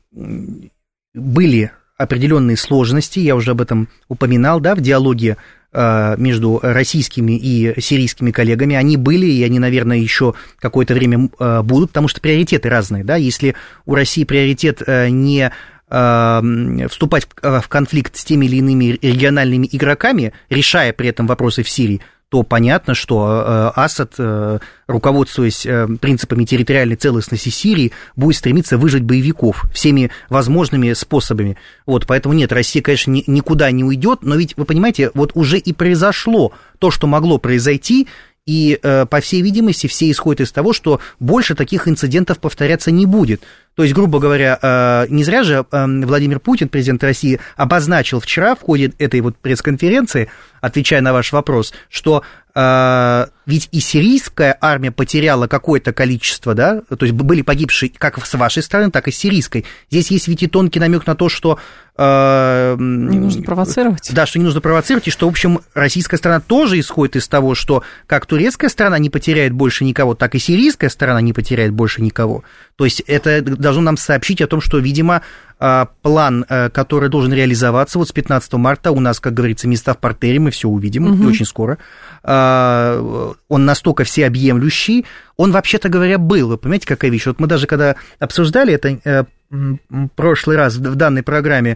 были определенные сложности, я уже об этом упоминал, да, в диалоге между российскими и сирийскими коллегами. Они были, и они, наверное, еще какое-то время будут, потому что приоритеты разные. Да? Если у России приоритет не вступать в конфликт с теми или иными региональными игроками, решая при этом вопросы в Сирии, то понятно, что Асад, руководствуясь принципами территориальной целостности Сирии, будет стремиться выжать боевиков всеми возможными способами. Вот, поэтому нет, Россия, конечно, никуда не уйдет, но ведь, вы понимаете, вот уже и произошло то, что могло произойти, и, по всей видимости, все исходят из того, что больше таких инцидентов повторяться не будет. То есть, грубо говоря, не зря же Владимир Путин, президент России, обозначил вчера в ходе этой вот пресс-конференции, отвечая на ваш вопрос, что ведь и сирийская армия потеряла какое-то количество, да, то есть были погибшие как с вашей стороны, так и с сирийской. Здесь есть ведь и тонкий намек на то, что... Э, не нужно провоцировать. Да, что не нужно провоцировать, и что, в общем, российская сторона тоже исходит из того, что как турецкая сторона не потеряет больше никого, так и сирийская сторона не потеряет больше никого. То есть это должно нам сообщить о том, что, видимо, план, который должен реализоваться вот с пятнадцатого марта, у нас, как говорится, места в партере, мы все увидим, угу. И очень скоро. Он настолько всеобъемлющий, он, вообще-то говоря, был. Вы понимаете, какая вещь? Вот мы даже когда обсуждали это в прошлый раз в данной программе,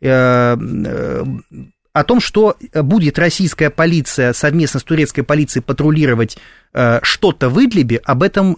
о том, что будет российская полиция совместно с турецкой полицией патрулировать э, что-то в Идлибе, об этом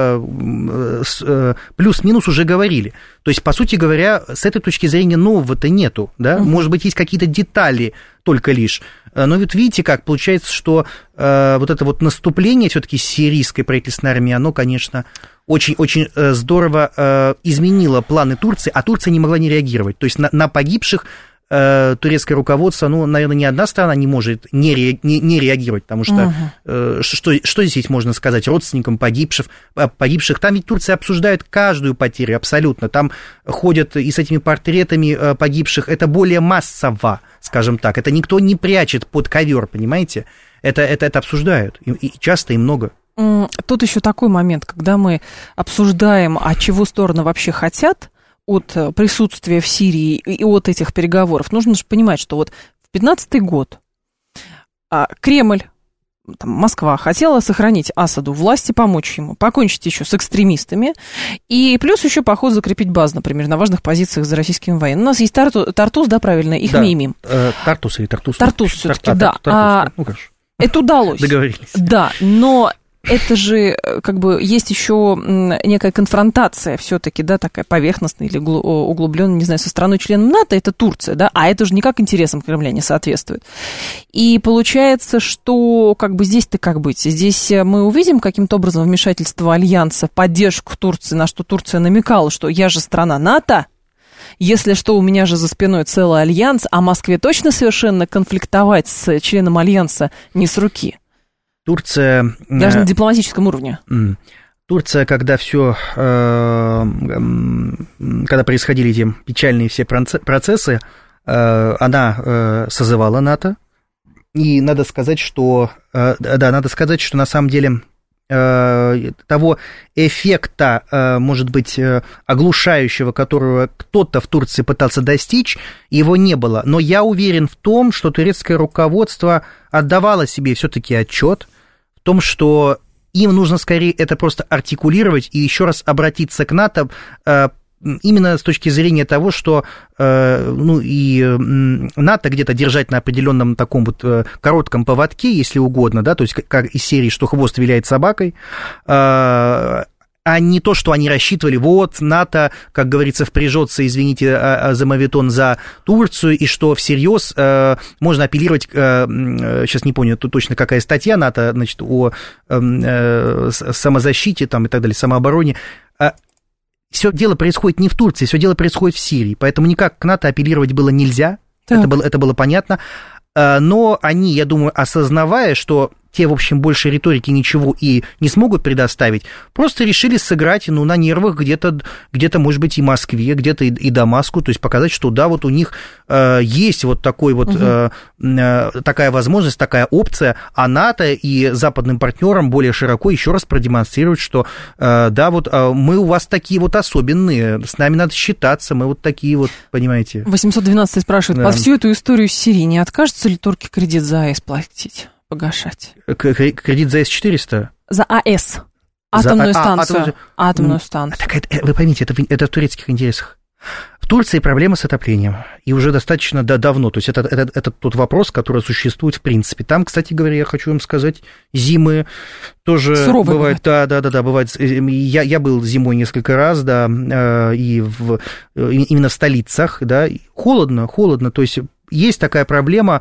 э, э, плюс-минус уже говорили. То есть, по сути говоря, с этой точки зрения нового-то нету, да? Uh-huh. Может быть, есть какие-то детали только лишь. Но вот видите как, получается, что э, вот это вот наступление все-таки сирийской правительственной армии, оно, конечно, очень-очень здорово э, изменило планы Турции, а Турция не могла не реагировать. То есть на, на погибших турецкое руководство, ну, наверное, ни одна страна не может не, ре, не, не реагировать, потому что uh-huh. э, что, что здесь можно сказать родственникам погибших, погибших? Там ведь Турция обсуждает каждую потерю абсолютно, там ходят и с этими портретами погибших, это более массово, скажем так, это никто не прячет под ковер, понимаете? Это, это, это обсуждают, и, и часто, и много. Тут еще такой момент, когда мы обсуждаем, а чего стороны вообще хотят от присутствия в Сирии и от этих переговоров, нужно же понимать, что вот в пятнадцатый год Кремль, там, Москва хотела сохранить Асаду власти, помочь ему, покончить еще с экстремистами, и плюс еще поход закрепить базу, например, на важных позициях за российскими военными. У нас есть Тарту, Тартус, да, правильно, их да, мимим. Э, Тартус или Тартус? Тартус все-таки, Тар- да. Тартус, а, ну, хорошо. Это удалось. Договорились. Да, но... Это же, как бы, есть еще некая конфронтация все-таки, да, такая поверхностная или углубленная, не знаю, со страной-членом НАТО, это Турция, да, а это же никак интересам Кремля не соответствует. И получается, что, как бы, здесь-то как быть? Здесь мы увидим каким-то образом вмешательство Альянса, поддержку Турции, на что Турция намекала, что я же страна НАТО, если что, у меня же за спиной целый Альянс, а Москве точно совершенно конфликтовать с членом Альянса не с руки. Турция... Даже на дипломатическом уровне. Турция, когда все, когда происходили эти печальные все процессы, она созывала НАТО, и надо сказать, что, да, надо сказать, что на самом деле того эффекта, может быть, оглушающего, которого кто-то в Турции пытался достичь, его не было. Но я уверен в том, что турецкое руководство отдавало себе все-таки отчет в том, что им нужно скорее это просто артикулировать и еще раз обратиться к НАТО, именно с точки зрения того, что ну, и НАТО где-то держать на определенном таком вот коротком поводке, если угодно, да, то есть как из серии «Что хвост виляет собакой», а не то, что они рассчитывали, вот, НАТО, как говорится, впряжется, извините за моветон, за Турцию, и что всерьез э, можно апеллировать, э, сейчас не помню точно какая статья НАТО, значит, о э, самозащите там, и так далее, самообороне. Все дело происходит не в Турции, все дело происходит в Сирии, поэтому никак к НАТО апеллировать было нельзя, это было, это было понятно, но они, я думаю, осознавая, что те, в общем, больше риторики ничего и не смогут предоставить, просто решили сыграть, ну, на нервах где-то, где-то, может быть, и Москве, где-то и, и Дамаску, то есть показать, что, да, вот у них э, есть вот такой вот, угу. э, э, такая возможность, такая опция, а НАТО и западным партнерам более широко еще раз продемонстрировать, что, э, да, вот э, мы у вас такие вот особенные, с нами надо считаться, мы вот такие вот, понимаете. восемьсот двенадцать спрашивает, да. Под всю эту историю с Сирией не откажутся ли турки кредит за АЭС платить, погашать? Кредит за эс четыреста? За АЭС. Атомную за, станцию. А, а, атомную станцию. Так, это, вы поймите, это, это в турецких интересах. В Турции проблема с отоплением, и уже достаточно да, давно, то есть это, это, это тот вопрос, который существует в принципе. Там, кстати говоря, я хочу вам сказать, зимы тоже суровые бывают, да, да, да, да, бывает. Я, я был зимой несколько раз, да, и в, именно в столицах, да, холодно, холодно, то есть есть такая проблема,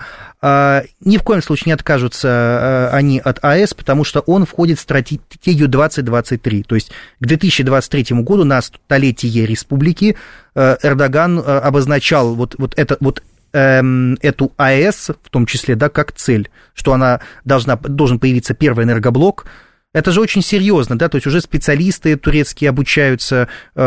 ни в коем случае не откажутся они от АЭС, потому что он входит в стратегию двадцать двадцать три, то есть к две тысячи двадцать третьему году, на столетие республики, Эрдоган обозначал вот, вот, это, вот эм, эту АЭС, в том числе, да, как цель, что она должна, должен появиться первый энергоблок. Это же очень серьезно, да, то есть уже специалисты турецкие обучаются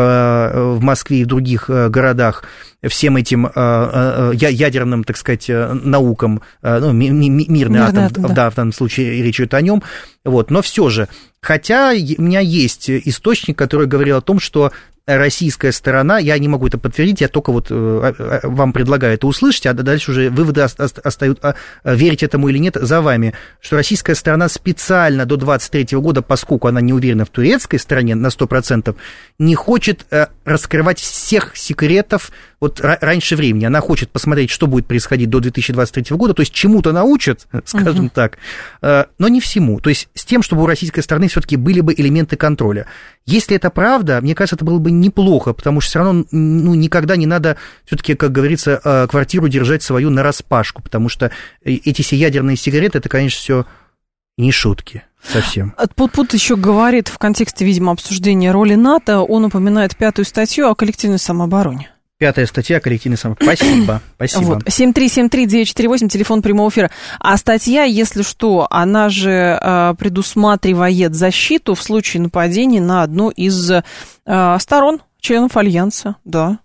э, в Москве и в других э, городах всем этим э, э, ядерным, так сказать, наукам, э, ну, ми- ми- мирный, мирный атом, атом да. да, в данном случае речь идет о нем, вот, но все же, хотя у меня есть источник, который говорил о том, что российская сторона, я не могу это подтвердить, я только вот вам предлагаю это услышать, а дальше уже выводы остают, верить этому или нет, за вами, что российская сторона специально до двадцать третьего года, поскольку она не уверена в турецкой стороне на сто процентов, не хочет раскрывать всех секретов вот раньше времени. Она хочет посмотреть, что будет происходить до две тысячи двадцать третьего года, то есть чему-то научат, скажем uh-huh. так, но не всему. То есть с тем, чтобы у российской стороны все-таки были бы элементы контроля. Если это правда, мне кажется, это было бы неплохо, потому что все равно ну, никогда не надо все-таки, как говорится, квартиру держать свою нараспашку, потому что эти все ядерные сигареты, это, конечно, все не шутки. Совсем. Пут-Пут еще говорит в контексте, видимо, обсуждения роли НАТО, он упоминает пятую статью о коллективной самообороне. Пятая статья коллективной самообороны. Спасибо, спасибо. Вот. семь три семь три девять четыре восемь, телефон прямого эфира. А статья, если что, она же э, предусматривает защиту в случае нападения на одну из э, сторон, членов Альянса, да.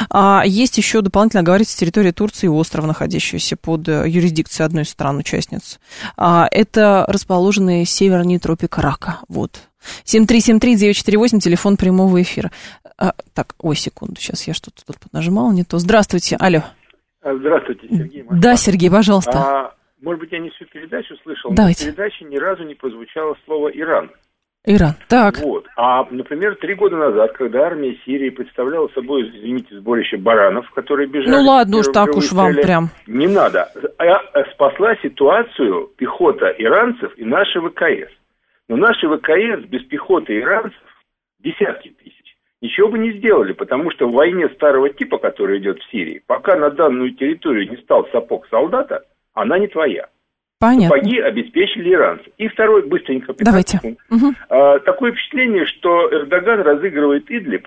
А есть еще дополнительно говорится территория Турции и остров, находящийся под юрисдикцией одной из стран-участниц. А, это расположенный севернее тропика Рака. Вот. семь три семь три девять четыре восемь, телефон прямого эфира. А, так, ой, секунду, сейчас я что-то тут нажимала, не то. Здравствуйте, алло. Здравствуйте, Сергей. Москва. Да, Сергей, пожалуйста. А, может быть, я не всю передачу слышал, Давайте. но в передаче ни разу не прозвучало слово «Иран». Иран, так. Вот. А, например, три года назад, когда армия Сирии представляла собой, извините, сборище баранов, которые бежали... Ну ладно уж, так уж вам цели, прям... Не надо. А спасла ситуацию пехота иранцев и наши ВКС. Но наши ВКС без пехоты иранцев десятки тысяч ничего бы не сделали, потому что в войне старого типа, которая идет в Сирии, пока на данную территорию не стал сапог солдата, она не твоя. Понятно. Сапоги обеспечили иранцы. И второй, быстренько. Давайте. Угу. А, такое впечатление, что Эрдоган разыгрывает Идлиб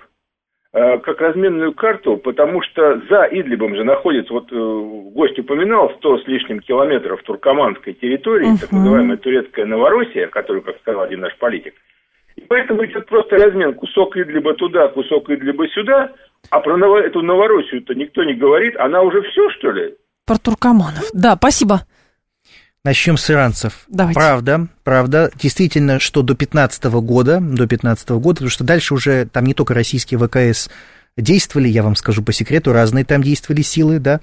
а, как разменную карту, потому что за Идлибом же находится, вот э, гость упоминал, сто с лишним километров туркоманской территории, угу. так называемая турецкая Новороссия, которую, как сказал один наш политик. И поэтому идет просто размен. Кусок Идлиба туда, кусок Идлиба сюда, а про Ново... эту Новороссию-то никто не говорит. Она уже все, что ли? Про туркоманов. Да, спасибо. Начнем с иранцев. Давайте. Правда, правда, действительно, что до пятнадцатого года, до пятнадцатого года, потому что дальше уже там не только российские ВКС действовали, я вам скажу по секрету, разные там действовали силы, да,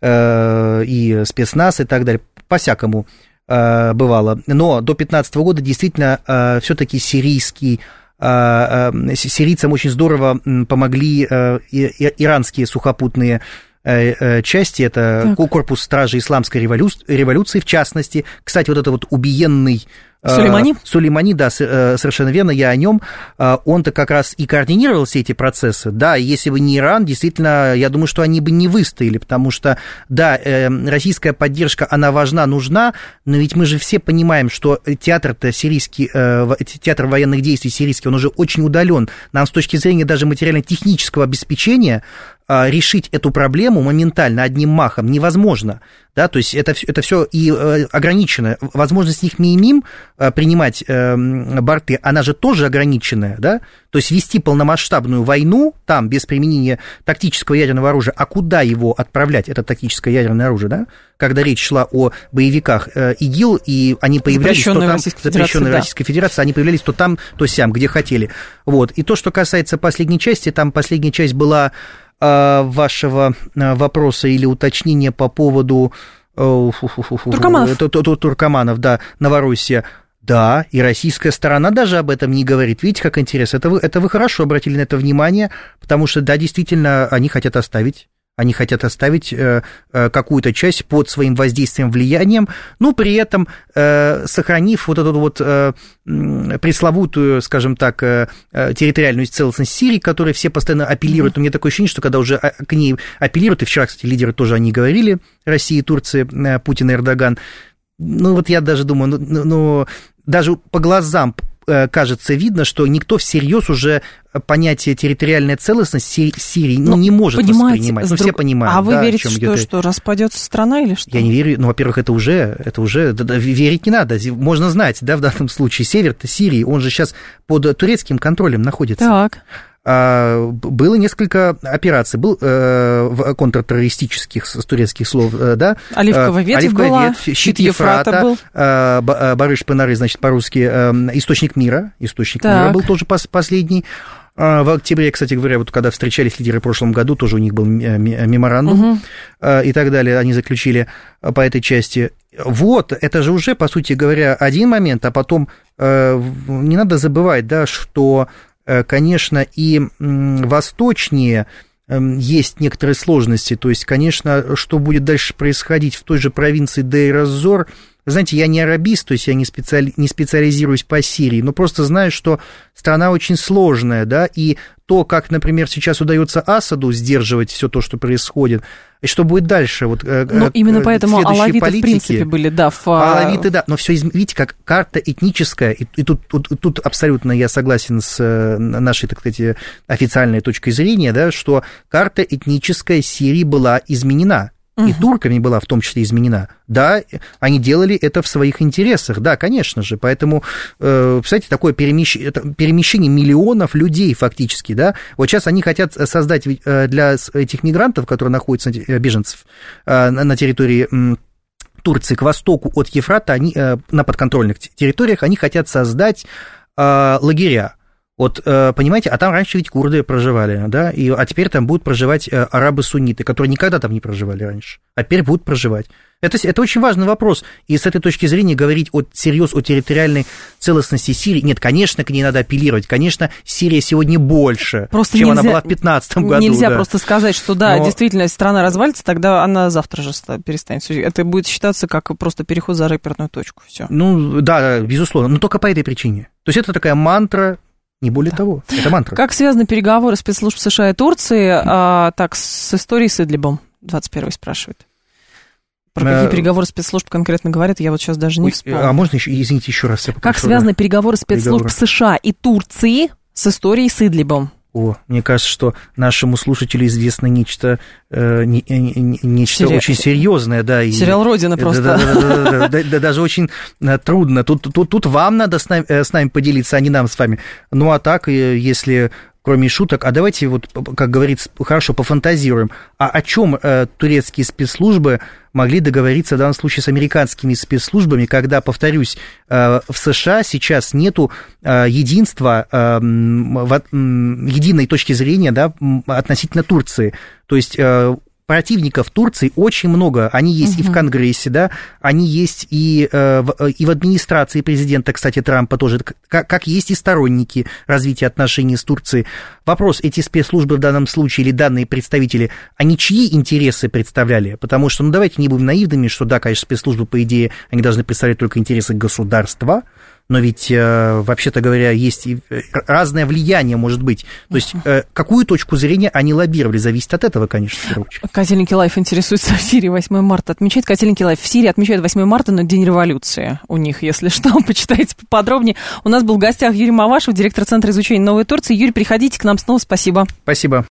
и спецназ и так далее, по-всякому бывало. Но до пятнадцатого года действительно все-таки сирийский, сирийцам очень здорово помогли иранские сухопутные части, это так. Корпус стражи исламской революции, в частности. Кстати, вот это вот убиенный Сулеймани? Сулеймани, да, совершенно верно, я о нем. Он-то как раз и координировал все эти процессы. Да, если бы не Иран, действительно, я думаю, что они бы не выстояли, потому что, да, российская поддержка, она важна, нужна, но ведь мы же все понимаем, что театр-то сирийский, театр военных действий сирийский, он уже очень удален. Нам с точки зрения даже материально-технического обеспечения решить эту проблему моментально, одним махом невозможно. Да, то есть это, это все и ограничено. Возможность их МИМИМ принимать борты, она же тоже ограниченная, да? То есть вести полномасштабную войну там без применения тактического ядерного оружия, а куда его отправлять, это тактическое ядерное оружие, да? Когда речь шла о боевиках ИГИЛ, и они появлялись то там, запрещенные в Российской Федерации, они появлялись то там, то сям, где хотели. Вот. И то, что касается последней части, там последняя часть была вашего вопроса или уточнения по поводу Туркоманов. Туркоманов, да, Новороссия. Да, и российская сторона даже об этом не говорит. Видите, как интересно. Это вы, это вы хорошо обратили на это внимание, потому что, да, действительно, они хотят оставить. Они хотят оставить э, э, какую-то часть под своим воздействием, влиянием, но при этом э, сохранив вот эту вот э, пресловутую, скажем так, э, территориальную целостность Сирии, к которой все постоянно апеллируют. Mm-hmm. У меня такое ощущение, что когда уже к ней апеллируют, и вчера, кстати, лидеры тоже о ней говорили, Россия и Турция, э, Путин и Эрдоган, ну вот я даже думаю, ну, ну даже по глазам кажется видно, что никто всерьез уже понятие территориальная целостность Сирии ну, не может воспринимать. Ну, все понимают. А вы да, верите, что, что распадется страна или что? Я не верю. Ну, во-первых, это уже, это уже да, да, верить не надо. Можно знать, да, в данном случае север-то Сирии, он же сейчас под турецким контролем находится. Так. Было несколько операций, был э, контртеррористических с турецких слов, да. Оливковая ветвь Оливковая была, ветвь, щит Ефрата, был. Э, Барыш-Панары, значит, по-русски, э, источник мира, источник так. мира был тоже последний. В октябре, кстати говоря, вот когда встречались лидеры в прошлом году, тоже у них был меморандум угу. и так далее, они заключили по этой части. Вот, это же уже, по сути говоря, один момент, а потом не надо забывать, да, что, конечно, и восточнее есть некоторые сложности, то есть, конечно, что будет дальше происходить в той же провинции Дейр-эз-Зор. Вы знаете, я не арабист, то есть я не, специали... не специализируюсь по Сирии, но просто знаю, что страна очень сложная, да, и то, как, например, сейчас удается Асаду сдерживать все то, что происходит, и что будет дальше. Вот, ну, именно поэтому алавиты, политики, в принципе, были, да. В... Алавиты, да, но все, видите, как карта этническая, и, и тут, тут, тут абсолютно я согласен с нашей, так сказать, официальной точкой зрения, да, что карта этническая Сирии была изменена. И угу. турками была в том числе изменена. Да, они делали это в своих интересах, да, конечно же. Поэтому, э, представляете, такое перемещ... перемещение миллионов людей фактически, да. Вот сейчас они хотят создать для этих мигрантов, которые находятся, беженцев, на территории Турции к востоку от Ефрата, они, на подконтрольных территориях, они хотят создать лагеря. Вот, понимаете, а там раньше ведь курды проживали, да, и, а теперь там будут проживать арабы-сунниты, которые никогда там не проживали раньше, а теперь будут проживать. Это, это очень важный вопрос, и с этой точки зрения говорить о, серьез о территориальной целостности Сирии, нет, конечно, к ней надо апеллировать, конечно, Сирия сегодня больше, просто чем нельзя, она была в пятнадцатом году. Нельзя да. просто сказать, что да, Но... действительно, если страна развалится, тогда она завтра же перестанет. Это будет считаться как просто переход за рэперную точку, все. Ну, да, безусловно, но только по этой причине. То есть это такая мантра. Не более да. того, это мантра. Как связаны переговоры спецслужб США и Турции а, так, с историей с Идлибом? двадцать первый спрашивает. Про какие а... переговоры спецслужб конкретно говорят, я вот сейчас даже не Ой, вспомню. А можно еще, извините, еще раз? Я как связаны переговоры спецслужб переговоры. США и Турции с историей с Идлибом? О, мне кажется, что нашему слушателю известно нечто, э, не, не, нечто Сери... очень серьезное, да. И, сериал «Родина» просто. Да, да, да, да, да, да, даже очень трудно. Тут, тут, тут вам надо с нами, с нами поделиться, а не нам с вами. Ну, а так, если... Кроме шуток, а давайте, вот, как говорится, хорошо, пофантазируем. А о чем э, турецкие спецслужбы могли договориться в данном случае с американскими спецслужбами, когда, повторюсь, э, в США сейчас нету э, единства, э, в, э, единой точки зрения, да, относительно Турции. То есть... Э, противников Турции очень много, они есть uh-huh. и в Конгрессе, да, они есть и, э, в, и в администрации президента, кстати, Трампа тоже, как, как есть и сторонники развития отношений с Турцией. Вопрос, эти спецслужбы в данном случае или данные представители, они чьи интересы представляли? Потому что, ну, давайте не будем наивными, что, да, конечно, спецслужбы, по идее, они должны представлять только интересы государства, но ведь, э, вообще-то говоря, есть и разное влияние, может быть. То есть, э, какую точку зрения они лоббировали, зависит от этого, конечно, в первую очередь. Котельники Лайф интересуется, в Сирии восьмое марта отмечает. Котельники Лайф в Сирии отмечают восьмое марта, но День революции у них, если что, почитайте поподробнее. У нас был в гостях Юрий Мавашев, директор Центра изучения Новой Турции. Юрий, приходите к нам снова, спасибо. Спасибо.